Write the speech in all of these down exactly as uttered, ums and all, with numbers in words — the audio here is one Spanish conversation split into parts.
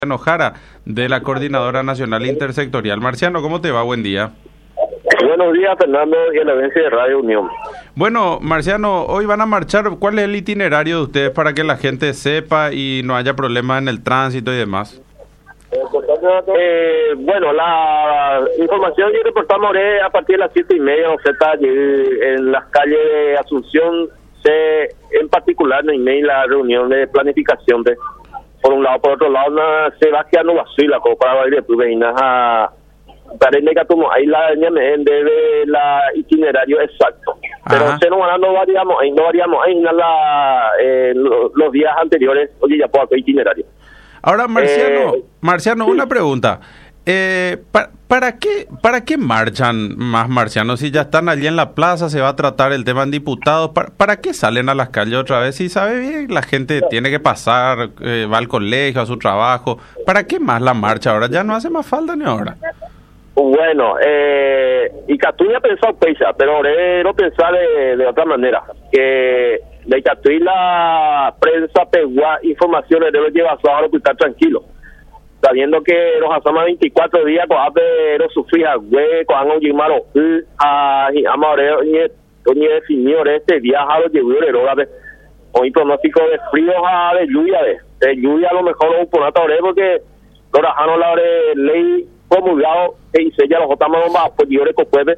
Marciano Jara, de la Coordinadora Nacional Intersectorial. Marciano, ¿cómo te va? Buen día. Buenos días, Fernando, y el audiencia de Radio Unión. Bueno, Marciano, hoy van a marchar. ¿Cuál es el itinerario de ustedes para que la gente sepa y no haya problemas en el tránsito y demás? Eh, bueno, la información que reportamos es a partir de las siete y media, o sea, en las calles de Asunción, se, en particular en el la reunión de planificación de, por un lado, por otro lado, una, se va quedando vacía la copa de Pruvenas a como ahí la de la itinerario exacto, pero se no, no variamos ahí, no variamos ahí la, eh, los, los días anteriores, oye, ya puedo hacer itinerario. Ahora, Marciano, eh, Marciano, sí. Una pregunta. Eh, ¿para, ¿Para qué para qué marchan más marcianos? Si ya están allí en la plaza, se va a tratar el tema en diputados. ¿Para, para qué salen a las calles otra vez? Si sabe bien, la gente tiene que pasar, eh, va al colegio, a su trabajo. ¿Para qué más la marcha ahora? Ya no hace más falta ni ahora. Bueno, eh, y Catuña pensó pesa, pero no pensar de, de otra manera. Que de Catuí la prensa pegó informaciones, debe llevar a ahora estar tranquilo. Sabiendo que los hacemos veinticuatro días, con pero sufrir a hueco, han oído a Amareo, ni definido este viaje a los llegadores, hoy pronóstico de frío a de lluvia, de, de lluvia a lo mejor un ponato, porque los rajanos la ley promulgado y se ya los otamos más pues yo le puede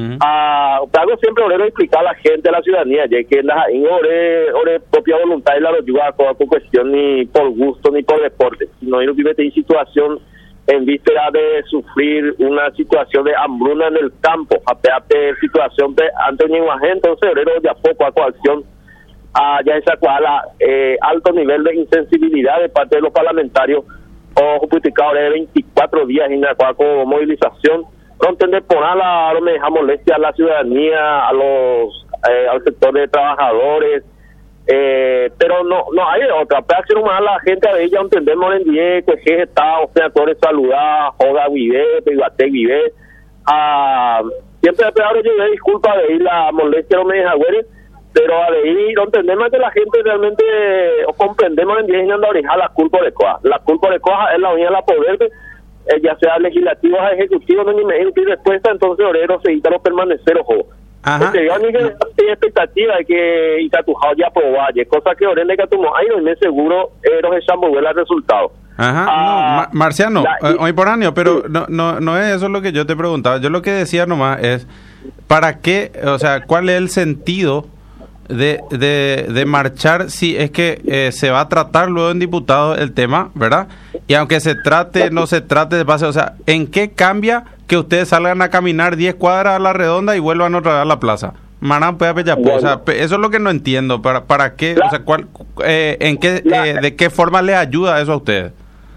a algo siempre orero explicar a la gente, a la ciudadanía, ya que la ore ore propia voluntad y la ayuda con cuestión ni por gusto ni por deporte, sino no vive en situación en víspera de sufrir una situación de hambruna en el campo, a situación de Antonio Guajén, entonces orero ya poco a coacción a ya esa cual eh, alto nivel de insensibilidad de parte de los parlamentarios o justificado de veinticuatro días en la cual con movilización no entender por nada, no me deja molestia a la ciudadanía, a los eh, al sector de trabajadores, eh, pero no no hay otra, para hacer más la gente a ella entendemos en diez que es estado, senadores saludar, joda vive, private vive, a siempre peor yo disculpa de ir la molestia no me deja güey, pero a de ahí no entendemos que la gente realmente o comprendemos en diez años de la culpa de coja. La culpa de coja es la unidad de la poder, eh, ya sea legislativo o ejecutivo, no ni me y respuesta, entonces orero se los permanecer ojo. Porque yo ni que expectativa de que Itatujao ya aprobaye, cosa que orene que tomó ahí no me seguro eh, no se mover el resultado. Ajá, ah, no, Ma Marciano, la, eh, hoy por año, pero sí. no, no, no es eso lo que yo te preguntaba. Yo lo que decía nomás es, ¿para qué, o sea, cuál es el sentido de de, de marchar si es que eh, se va a tratar luego en diputados el tema, ¿verdad? Y aunque se trate, no se trate de base, o sea, ¿en qué cambia que ustedes salgan a caminar diez cuadras a la redonda y vuelvan otra vez a la plaza? Maná, pues, bueno. O sea, eso es lo que no entiendo. ¿Para para qué? La, o sea, ¿cuál, eh, en qué, la, eh, ¿de qué forma les ayuda eso a ustedes?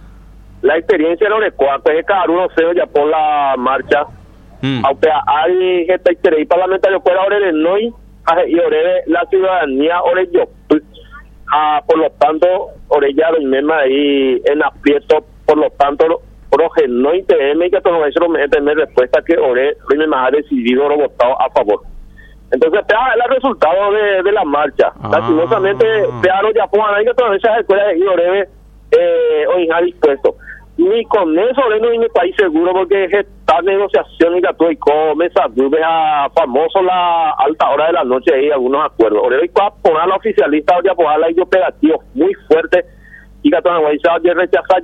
La experiencia no le cuarto es que cada uno se oye por la marcha. Mm. Aunque hay gente que parlamentario fuera ahora el no y ore la ciudadanía ore yo ah, por lo tanto ore ya lo mismo ahí en aprieto, por lo tanto proje no intereme que todo eso me tener respuesta que ore lo mismo ha decidido o votado a favor. Entonces pea el resultado de, de la marcha ah. Lastimosamente pea lo ya pongan ahí que todas esas escuelas de ore eh, hoy ha dispuesto ni con eso no en mi país seguro porque esta negociación y la tuve con mesa tuve a famoso la alta hora de la noche ahí algunos acuerdos ahora hay que poner a la oficialista ya poner la operativo muy fuerte y que toda la de rechazar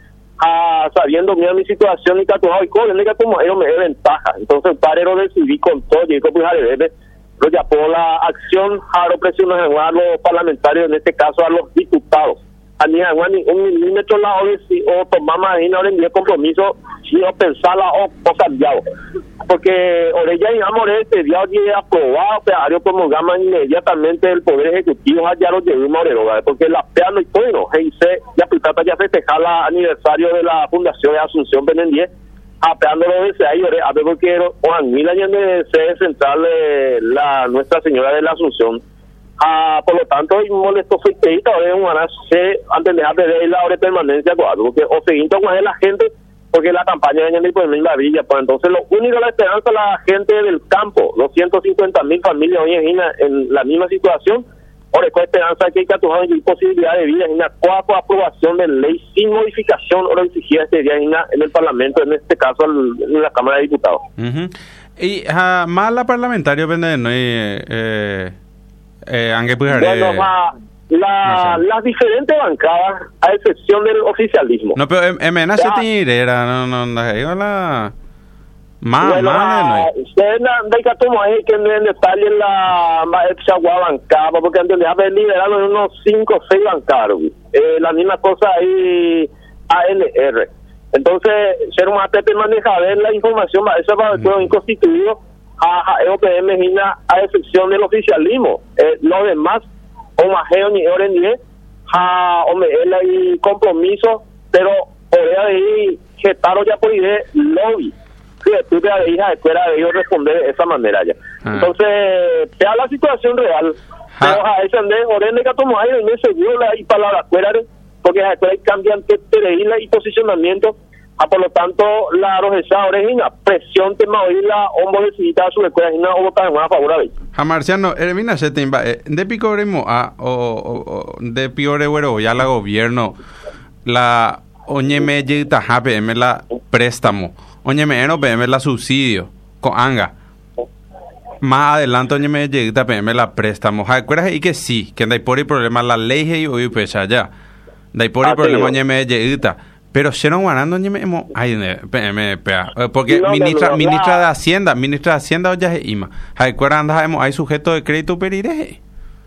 a sabiendo mira mi situación y que todo y con que como ellos me da ventaja entonces el parero decidí con todo y que pues a debe lo ya por la acción a los presiones a los parlamentarios en este caso a los diputados a ni a un milímetro la hora si o tomar más ahí no le envié compromiso si o pensarla o, o cambiado porque orella y amor este día ya aprobado peario como gama inmediatamente el poder ejecutivo ya lo llevó morero porque la pea no y todo no G I C ya pitata ya festejar el aniversario de la fundación de Asunción Benendie apeándolo desde ahí a ver porque Juan mil años de sede central de la Nuestra Señora de la Asunción. Ah, por lo tanto, y molesto fue que ahora van a ser antes de dejar de la hora de permanencia, porque o seguimos con la gente, porque la campaña de año por la villa, pues entonces lo único la esperanza la gente del campo, los ciento cincuenta mil familias hoy en, en la misma situación, Ahora, con esperanza que hay que atujar y posibilidad de vida en una cuarta aprobación de ley sin modificación o lo exigida este día en, en el Parlamento, en este caso en la Cámara de Diputados. Uh-huh. Y uh, más la parlamentaria, ¿no? Eh, eh, eh, bueno, ma, la, las diferentes bancadas, a excepción del oficialismo. No, pero en M N se tiene, no, no, no, la... Más, bueno, más, usted de que tomo ahí que en detalle la Chagua bancada, porque antes de haber liberado unos cinco o seis bancados, eh, la misma cosa ahí A N R. Entonces, ser un Pepe maneja ver la información, eso va a ser inconstituido a E O P M a excepción del oficialismo. Eh, lo demás, o más ni orden ni a y compromiso, pero por ahí getaron ya por idea lobby. Tú te hija escuela de ellos responder de esa manera ya. Ah. Entonces, te da la situación real. Ah. Pero a ese andén, orende que tomó aire, no se dio la y palabra escuela, porque a escuela cambian que te y posicionamiento. Ah, por lo tanto, la rojesa orejina, presión te maoíla, hombo decidida a su escuela, y no votar a favor de ella. A Marciano, Ermina se te imba, de picoremo a, o de piore güero, ya la gobierno, la oñeme yita jape, me la préstamo. Oye, me no P M la subsidio con anga. Más adelante, oye, me llega P M la préstamo. ¿Recuerdas y que sí? Que no hay por el problema la ley y hoy pues allá. No hay por el problema, oye, me llega. Pero si no ganando, oye, me ay, P M, porque no, ministra, no, no, ministra no. de Hacienda, ministra de Hacienda, oye, es Ima. ¿Recuerdas anda hay sujeto de crédito perire?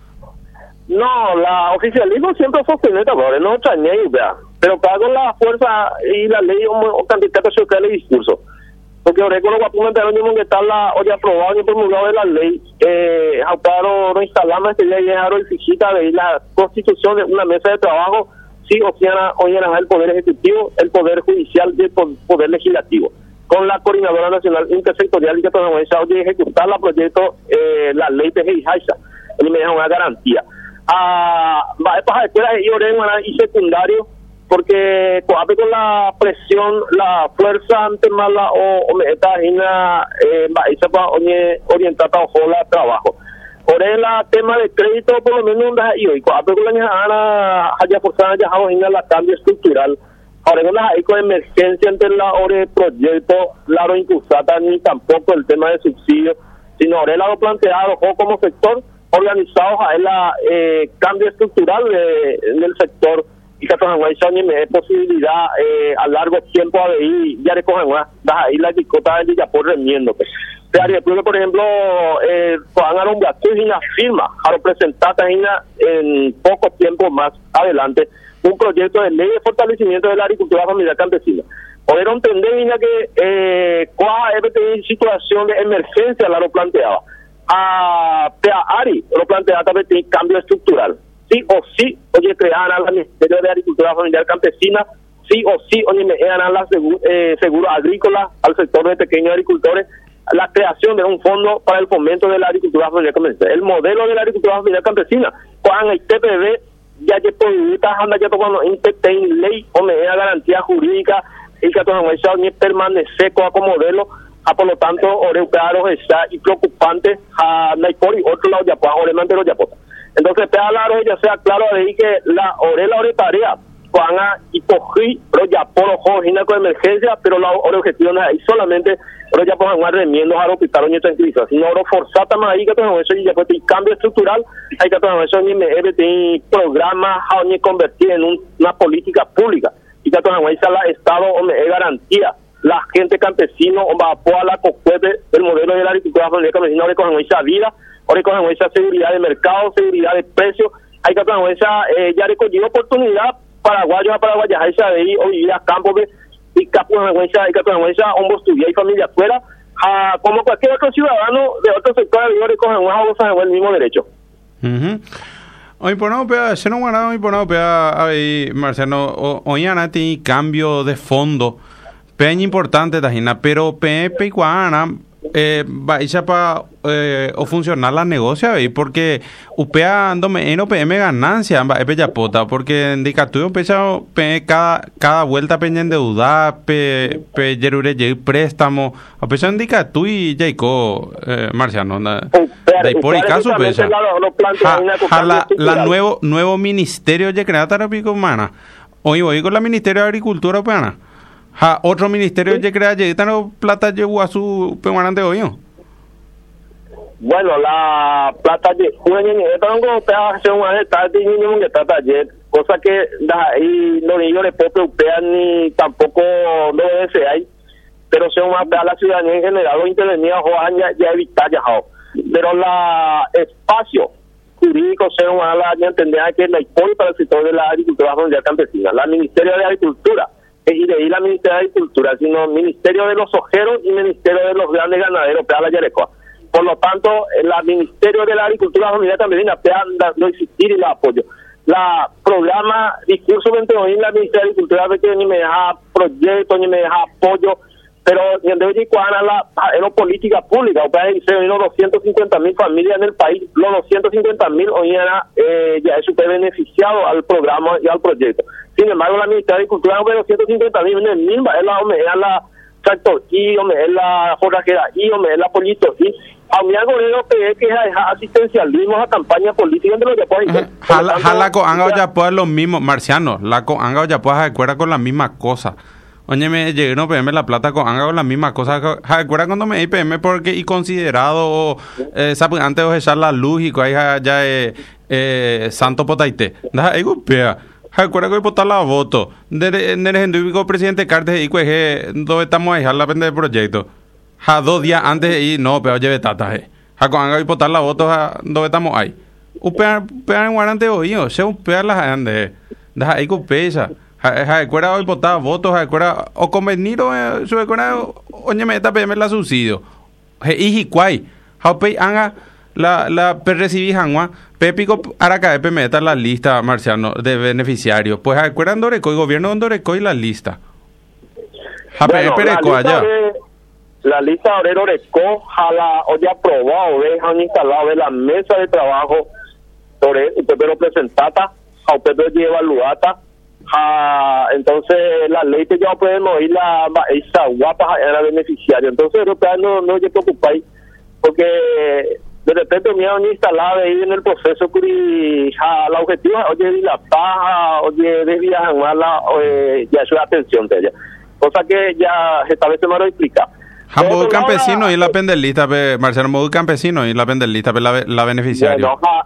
No, la oficialismo siempre fue sostenible, no extrañé, vea. Pero cada con la fuerza y la ley o candidato social y discurso. Porque ahora con los guapumentaron que está la hoy aprobado y promulgado de la ley, eh, autaron no instalamos este día y dejaron el fichita de la constitución de una mesa de trabajo, sí o sí hoy en el poder ejecutivo, el poder judicial y el poder legislativo. Con la coordinadora nacional intersectorial y que todavía hoy ejecutar la proyecto, eh, la ley de Heijaisa. Él me deja una garantía. Ah, va a pasar escuelas y secundario, porque con la presión, la fuerza ante mala o, o esta gina eh, va a orientada a la trabajo. Por el tema de crédito, por lo menos, y hoy, cuando con la haya forzada ya a la cambio estructural. Ahora con la con emergencia entre la hora de proyecto, la hora impulsada, ni tampoco el tema de subsidio, sino ahora el lado planteado o como sector organizado a la eh, cambio estructural de, del sector. Y que Tojanguay me dé posibilidad eh, a largo tiempo a ver ya de Tojanguay, ahí la discota de Villapor remiendo. Por ejemplo, eh, van a una firma a representar en poco tiempo más adelante un proyecto de ley de fortalecimiento de la agricultura familiar campesina. Poder entender que eh, cuál es la situación de emergencia la lo planteaba. A Ari lo planteaba también cambio estructural. Sí o sí, oye, crean al Ministerio de Agricultura Familiar Campesina, sí o sí, oye, me dan las seguro, eh, seguro agrícola al sector de pequeños agricultores, la creación de un fondo para el fomento de la agricultura familiar campesina. El modelo de la agricultura familiar campesina, cuando el T P B ya que prohibita, anda ya cuando en ley o me da garantía jurídica y que todo eso ni permanece como modelo, a por lo tanto, ore claro está y preocupante a Naipor y otro lado ya pues ahora mantero ya pues. Entonces, te hablaron, ya sea claro de ahí que la orela ore tarea, van a hipogí, pero ya por ojo, con emergencia, pero la ore objetivo no es ahí solamente, pero ya por jugar remiendos a hospital y tranquilizar. Si no, oro forzata más ahí que todo eso, y ya pues hay cambio estructural, hay que todo eso, ni me debe programa, a ni convertir en un, una política pública, y que todo eso la Estado o me garantía. La gente campesino o va a la cocuete el modelo de la agricultura familiar campesina, ahora con esa vida. Ahora con esa seguridad de mercado, seguridad de precios, hay que con esa eh, ya recogido oportunidad paraguayos a paraguayas, esa de ahí o ir a campo de y capo con esa, hay que con esa hombro estudiar y familia afuera, a, como cualquier otro ciudadano de otro sector de vida con una el mismo derecho. Uh-huh. Hoy por no pea, se no ganado hoy por no pea, ahí Marcelo, hoy ana tiene cambio de fondo, peña importante tajina, pero pepe y guana eh, va ella para eh, o funcionar la negocia ahí porque upea andome en O P M ganancia amba epe yapota porque en dicatuyo pecha pe cada cada vuelta peña endeudada pe pe yerure ye préstamo a pecha en dicatu y jaico eh, Marciano na de por y caso pecha la la nuevo nuevo ministerio de crear tarapico humana hoy voy con la ministerio de agricultura peana. Ha, otro ministerio sí. que crea que no plata llegó a su permanente hoy. Bueno, la plata de una niña tengo que hacer una tarde y niño que trata ayer, cosa que da ahí no niños le puedo preocupar ni tampoco no ese hay, pero se una a la ciudadanía en general o intervenía o años ya evitar ya pero la espacio jurídico se una la entender que la historia para el sector de la agricultura familiar campesina, la Ministerio de Agricultura y de ahí la Ministerio de Agricultura, sino Ministerio de los Ojeros y Ministerio de los Grandes Ganaderos, P A la Yarecoa. Por lo tanto, el Ministerio de la Agricultura Familiar también P A no existir y la apoyo. La programa discurso veinte hoy en la Ministerio de Agricultura ve que ni me deja proyecto, ni me deja apoyo, pero ni en de cuadra la era política pública, o sea, se vino doscientas cincuenta mil familias en el país, los doscientos cincuenta mil hoy era eh, ya eso beneficiado al programa y al proyecto. Sin embargo, la Ministerio de Agricultura no ve doscientos cincuenta mil en el mismo, es la es la tractor y es la forrajera y es la pollito y a mí algo de lo que es que es asistencialismo a campaña política entre los que pueden jala jala con anga ya pues los mismos marcianos, la con anga ya pues acuerda con la misma cosa. Oye, me llegué no P M la plata con anga con la misma cosa. ¿Recuerda cuando me di P M porque y considerado eh, antes de echar la luz y que hay ya eh, eh, santo potaite? Nada, digo, pea. ¿Recuerda que voy a votar la voto? Desde el presidente Cartes y que donde estamos ahí, la pende del proyecto. Ja dos días antes de ir, no, pero lleve tata, eh. Ja con anga voy a votar la voto, donde estamos ahí. Upea, upea en guarante hoy, o sea, upea las andes. Deja ahí con pesa. Recuerda hoy votar votos, recuerda o convenir o su recuerda oye me está P M la subsidio. Y cuai, haupei anga la la recibí hanwa, pepico araca P M está la lista marciano de beneficiarios. Pues recuerda Andoreco, el gobierno de Andoreco y la lista. Bueno, Pereco allá. La lista de Oreco, jala hoy aprobado, ve han instalado de la mesa de trabajo sobre usted lo presentata, a usted lo evaluata. Ah, entonces la ley que ya podemos ir la esa guapa era beneficiario, entonces europea no no se preocupa porque de repente me han instalado ahí en el proceso y la objetiva oye la paja oye de viajar la eh, ya su atención de ella, cosa que ya esta vez se me lo explica. Jambo campesino la... y la pendelista Marcelo Modu campesino y la pendelista la la beneficiario. Bueno, ja,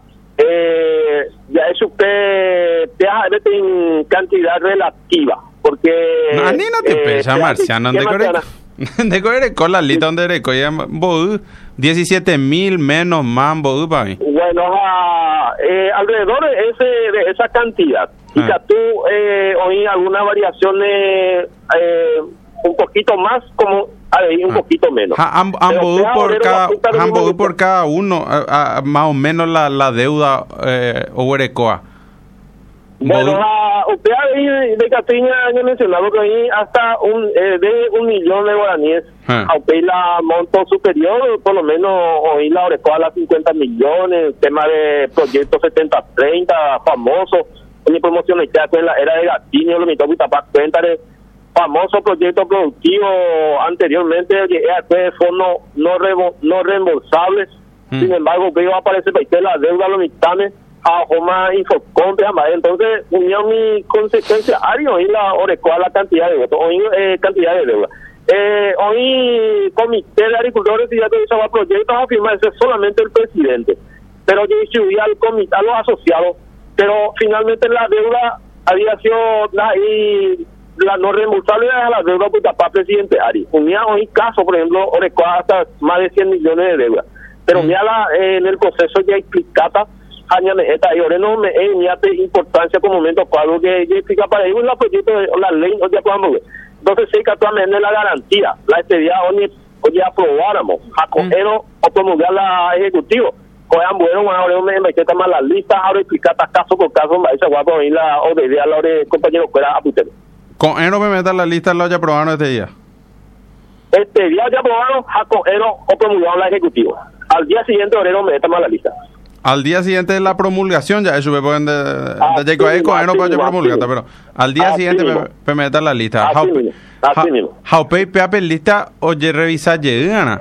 eh, ya eso usted te hace en cantidad relativa porque no, ni no te eh, pesa marciano de corre de corre con la lista donde recoge Bodu diecisiete mil menos más Bodu para mí. Bueno, ja, eh, alrededor de ese de esa cantidad y ah. que tú eh, oí algunas variaciones eh, un poquito más como ahí un ah. poquito menos. Ambos por cada ambos por cada uno a, a, más o menos la, la deuda eh, Oberecoa. Bueno, la, usted ahí de Catiña ha mencionado que ahí hasta un eh, de un millón de guaraníes. Ah. Aunque la monto superior, por lo menos hoy la Orecoa a las cincuenta millones, tema de proyecto setenta treinta famoso, en promociones ya en la era de Gatiño, lo mitad de tapar cuenta de famoso proyecto productivo anteriormente de fondos no revo, no reembolsables. Mm. Sin embargo, veo aparece que la deuda los mitades a Joma Infocompe, entonces unió mi consecuencia ario y la Orecoa la cantidad de votos, hoy eh, cantidad de deuda. Eh, hoy comité de agricultores y ya te hizo proyectos a firmarse solamente el presidente, pero yo subí al comité a los asociados, pero finalmente la deuda había sido la y la no reembolsable de la deuda por tapar presidente Ari. Unía hoy caso, por ejemplo, Orecoa hasta más de cien millones de deuda. Pero mm. la, eh, en el proceso ya explicata, esta y ahora no me es importancia como momento cuadro que ya explica para ellos la proyecto de la ley, ya podamos ver. Entonces, sí, actualmente la garantía, la estadía hoy hoy aprobáramos, a coger o promulgar la ejecutivo. Cojan bueno, ahora me metí más las listas, ahora explicar caso por caso, esa guapo ahí la obedecía a la compañero que era a putero. Con él no me metan la lista, lo ya aprobaron este día. este día ya aprobaron, Jaco Ero o promulgaron la ejecutiva. Al día siguiente, Orero me metamos a la lista. Al día siguiente de la promulgación, ya eso me pueden de, de Jacob Eco, no puede promulgar, pero al día así siguiente mismo. me, me meta la lista. Así mismo, así mismo. Jaupei peape lista, oye, revisa llegana.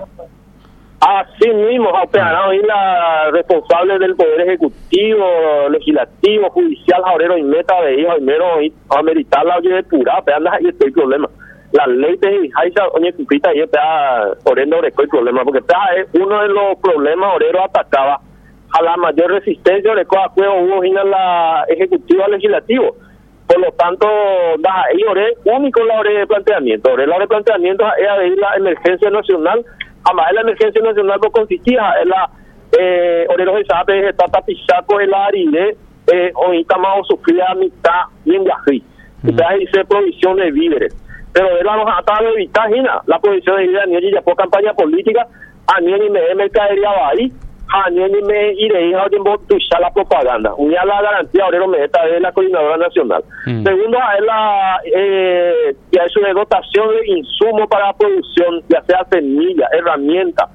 Así mismo, Jaupei, ahí la responsable del Poder Ejecutivo, Legislativo, Judicial, Jaurero y Meta de ellos, primero ameritar la oye de pura, pero anda ahí está el problema. La ley de Jaisa, oye, cupita, y está orendo el problema, porque está es uno de los problemas, Orero atacaba a la mayor resistencia de cada juego hubo en la ejecutiva legislativo. Por lo tanto, da ahí oré único la oré de planteamiento. Oré la oré de planteamiento es de la emergencia nacional. Además, la emergencia nacional no consistía en la eh, orero de sabe está tapizaco en la aride eh, ahorita más sufría a mitad y en Yají. Entonces dice provisión de víveres. Pero él vamos a tratar de evitar la provisión de víveres, ni ya por campaña política, a ni ni me mercadería va ahí. A ni me iré a usar la propaganda. Una la garantía Orero Meta de la Coordinadora Nacional. Mm. Segundo, es la eh, ya eso de dotación de insumos para la producción, ya sea semilla, herramienta,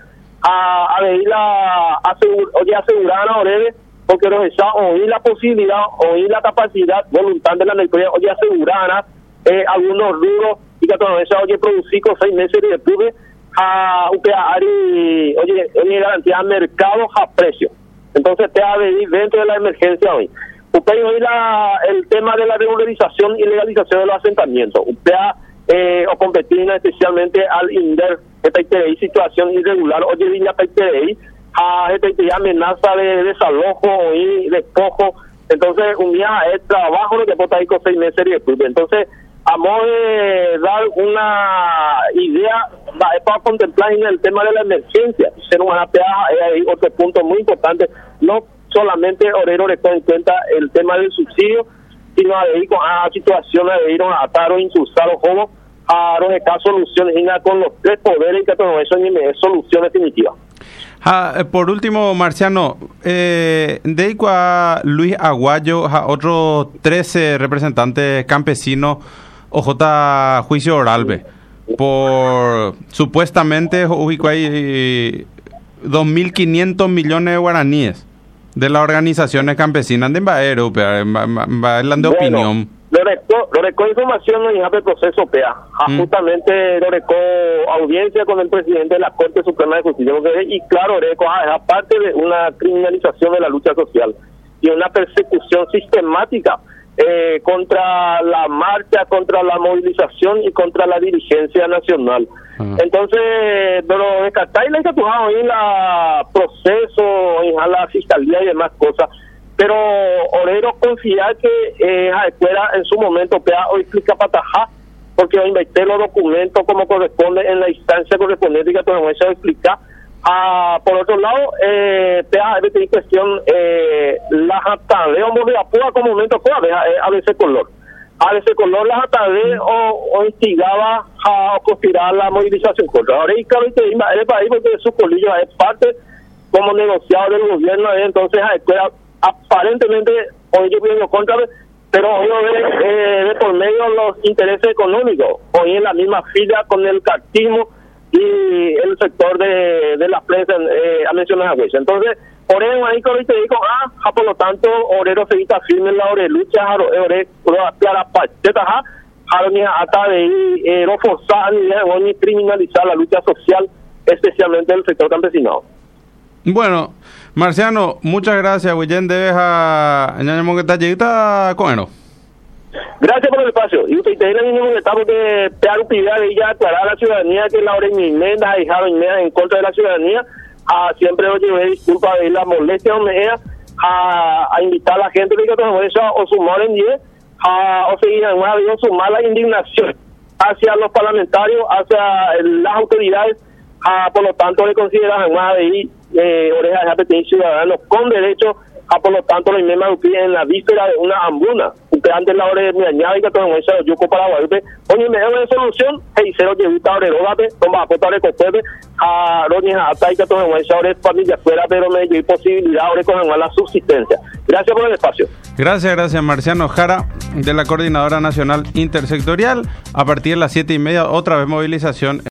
a, a ver la asegur, oye, asegurar a Orero, porque nos está oír la posibilidad, oír la capacidad voluntad de la necropia, oye, asegurar eh, algunos rubros y que todo eso, oye, producir con seis meses de después a U P A Ari, oye, oye, garantía mercados a precio. Entonces te ha de ir dentro de la emergencia hoy. U P A hoy la, el tema de la regularización y legalización de los asentamientos. U P A eh, o competir especialmente al INDER, esta situación irregular, oye, viña P T D I, a esta amenaza de desalojo y despojo. Entonces, un día es trabajo lo que puede estar ahí con seis meses y después. Entonces, a modo de dar una idea para contemplar en el tema de la emergencia, ser una peaja es otro punto muy importante, no solamente Orero le toma en cuenta el tema del subsidio, sino a ir con a situaciones de ir a atar o insultar los jóvenes a los casos soluciones con los tres poderes que todo eso es solución definitiva. Ha, por último, Marciano, eh, de a Luis Aguayo, a otros trece representantes campesinos, O J juicio oral, por supuestamente ubicó ahí dos mil quinientos millones de guaraníes de las organizaciones campesinas de Embaero, de opinión. Lo recó, lo recó información en el proceso P A. Mm. Justamente lo recó audiencia con el presidente de la Corte Suprema de Justicia. Y claro, recó, aparte de una criminalización de la lucha social y una persecución sistemática eh, contra la marcha, contra la movilización y contra la dirigencia nacional. Mm. Entonces, lo descartáis la encatujado en la proceso, en la fiscalía y demás cosas. Pero Orero confía que eh, a escuela en su momento P A o explica patajá, porque invertir los documentos como corresponde en la instancia correspondiente que todo eso explica. Ah, por otro lado, eh, P A debe tener cuestión eh, la jatade o de apúa como momento pueda a veces color. A veces color la jatade o, o instigaba a conspirar la movilización contra. Ahora y claro, y el país porque su colillo es parte como negociado del gobierno, entonces a escuela aparentemente hoy yo pienso contra, pero hoy ve eh, de por medio los intereses económicos, hoy en la misma fila con el cartismo y el sector de, de la prensa eh, ha mencionado a Hueso. Entonces, por eso ahí que te digo, ah, ja, por lo tanto, Orero se evita firme en la ore lucha, ore, clara pacheta, ja, ja, ni hasta de no forzar ni criminalizar la lucha social, especialmente del sector campesinado. Bueno, Marciano, muchas gracias. William, debes a ñañamo que está llegita coeno. Gracias por el espacio. Y usted tiene el mismo que estamos de pear utilidad de ya aclarar a la ciudadanía que la hora inmenda y Jaro inmenda en contra de la ciudadanía. A siempre os llevé disculpa de la molestia o me a, a invitar a la gente que todo eso o sumar en diez a o seguir en una vez sumar la indignación hacia los parlamentarios, hacia el, las autoridades. Ah, por lo tanto, le consideran más de eh, orejas de apetito ciudadanos con derecho a, por lo tanto, los mismos en la víspera de una hambruna. Usted antes la hora de mi añada y que todo eso yo para Guadalupe. Oye, me da una solución, hey, cero que evita ahora el toma a potar de costepe, a Roña hasta y que todo eso ahora es familia fuera, pero me dio posibilidad ahora con la subsistencia. Gracias por el espacio. Gracias, gracias, Marciano Jara, de la Coordinadora Nacional Intersectorial. A partir de las siete y media, otra vez movilización.